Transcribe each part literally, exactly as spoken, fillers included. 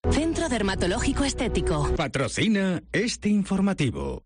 Centro Dermatológico Estético. Patrocina este informativo.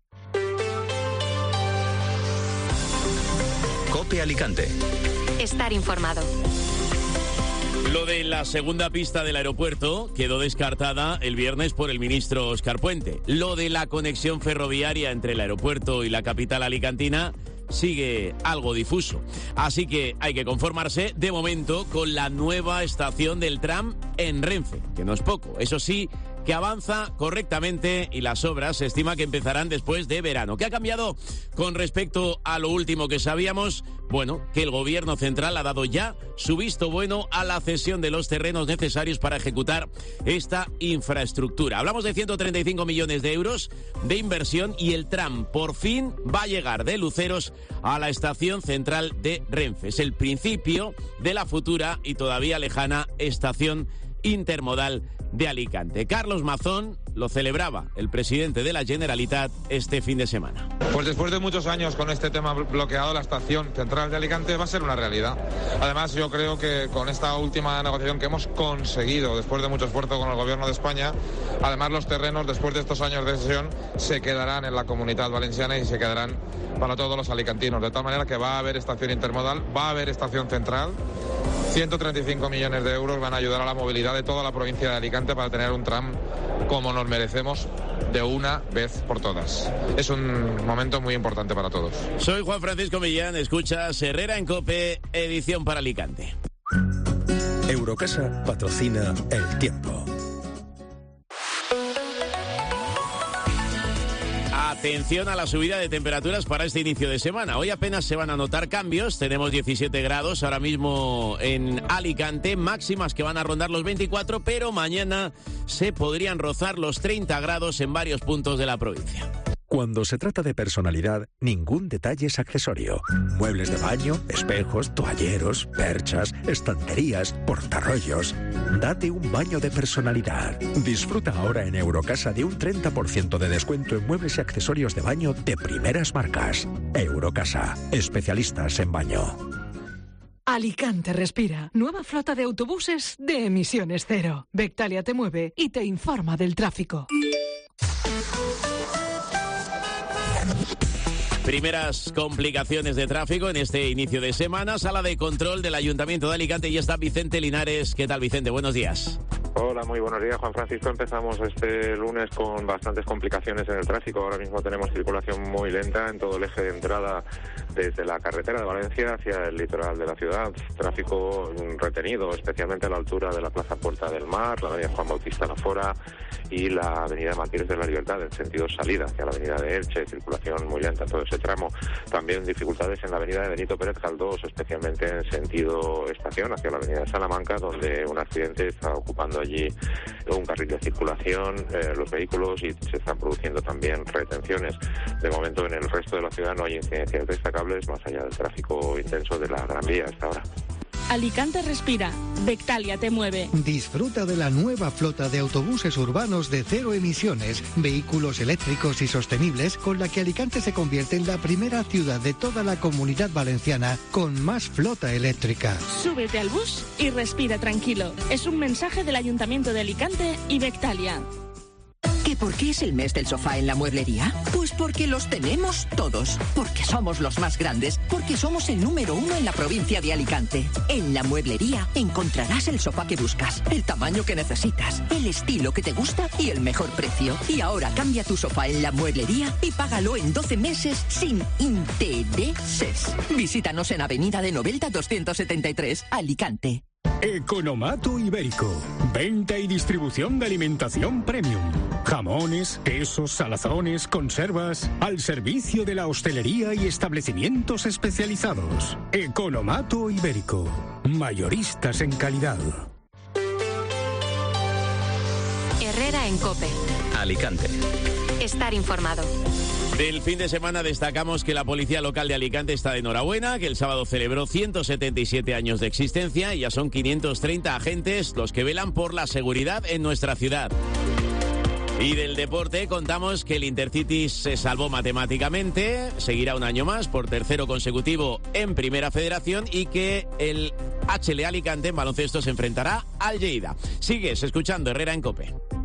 COPE Alicante. Estar informado. Lo de la segunda pista del aeropuerto quedó descartada el viernes por el ministro Óscar Puente. Lo de la conexión ferroviaria entre el aeropuerto y la capital alicantina sigue algo difuso. Así que hay que conformarse, de momento, con la nueva estación del tram en Renfe, que no es poco. Eso sí, que avanza correctamente y las obras se estima que empezarán después de verano. ¿Qué ha cambiado con respecto a lo último que sabíamos? Bueno, que el gobierno central ha dado ya su visto bueno a la cesión de los terrenos necesarios para ejecutar esta infraestructura. Hablamos de ciento treinta y cinco millones de euros de inversión y el tram por fin va a llegar de Luceros a la estación central de Renfe. Es el principio de la futura y todavía lejana estación intermodal de Alicante. Carlos Mazón lo celebraba el presidente de la Generalitat este fin de semana. Pues después de muchos años con este tema bloqueado, la estación central de Alicante va a ser una realidad. Además, yo creo que con esta última negociación que hemos conseguido, después de mucho esfuerzo con el gobierno de España, además los terrenos, después de estos años de cesión, se quedarán en la Comunidad Valenciana y se quedarán para todos los alicantinos. De tal manera que va a haber estación intermodal, va a haber estación central. ciento treinta y cinco millones de euros van a ayudar a la movilidad de toda la provincia de Alicante para tener un tram como nos merecemos de una vez por todas. Es un momento muy importante para todos. Soy Juan Francisco Millán, escuchas Herrera en COPE, edición para Alicante. Eurocasa patrocina El Tiempo. Atención a la subida de temperaturas para este inicio de semana. Hoy apenas se van a notar cambios. Tenemos diecisiete grados ahora mismo en Alicante, máximas que van a rondar los veinticuatro, pero mañana se podrían rozar los treinta grados en varios puntos de la provincia. Cuando se trata de personalidad, ningún detalle es accesorio. Muebles de baño, espejos, toalleros, perchas, estanterías, portarrollos. Date un baño de personalidad. Disfruta ahora en Eurocasa de un treinta por ciento de descuento en muebles y accesorios de baño de primeras marcas. Eurocasa, especialistas en baño. Alicante respira. Nueva flota de autobuses de emisiones cero. Bectalia te mueve y te informa del tráfico. Primeras complicaciones de tráfico en este inicio de semana. Sala de control del Ayuntamiento de Alicante y está Vicente Linares. ¿Qué tal, Vicente? Buenos días. Hola, muy buenos días, Juan Francisco. Empezamos este lunes con bastantes complicaciones en el tráfico. Ahora mismo tenemos circulación muy lenta en todo el eje de entrada desde la carretera de Valencia hacia el litoral de la ciudad. Tráfico retenido, especialmente a la altura de la Plaza Puerta del Mar, la avenida Juan Bautista Lafora y la avenida Mártires de la Libertad en sentido salida hacia la avenida de Elche. Circulación muy lenta en todo ese tramo. También dificultades en la avenida de Benito Pérez Galdós, especialmente en sentido estación hacia la avenida de Salamanca, donde un accidente está ocupando allí un carril de circulación, eh, los vehículos, y se están produciendo también retenciones. De momento en el resto de la ciudad no hay incidencias destacables más allá del tráfico intenso de la Gran Vía hasta ahora. Alicante respira. Bectalia te mueve. Disfruta de la nueva flota de autobuses urbanos de cero emisiones, vehículos eléctricos y sostenibles, con la que Alicante se convierte en la primera ciudad de toda la Comunidad Valenciana con más flota eléctrica. Súbete al bus y respira tranquilo. Es un mensaje del Ayuntamiento de Alicante y Bectalia. ¿Que por qué es el mes del sofá en la mueblería? Pues porque los tenemos todos, porque somos los más grandes, porque somos el número uno en la provincia de Alicante. En la mueblería encontrarás el sofá que buscas, el tamaño que necesitas, el estilo que te gusta y el mejor precio. Y ahora cambia tu sofá en la mueblería y págalo en doce meses sin intereses. Visítanos en Avenida de Novelda doscientos setenta y tres, Alicante. Economato Ibérico. Venta y distribución de alimentación premium. Jamones, quesos, salazones, conservas. Al servicio de la hostelería y establecimientos especializados. Economato Ibérico. Mayoristas en calidad. Herrera en COPE. Alicante. Estar informado. Del fin de semana destacamos que la Policía Local de Alicante está de enhorabuena, que el sábado celebró ciento setenta y siete años de existencia y ya son quinientos treinta agentes los que velan por la seguridad en nuestra ciudad. Y del deporte contamos que el Intercity se salvó matemáticamente, seguirá un año más por tercero consecutivo en Primera Federación y que el H L Alicante en baloncesto se enfrentará al Lleida. Sigues escuchando Herrera en COPE.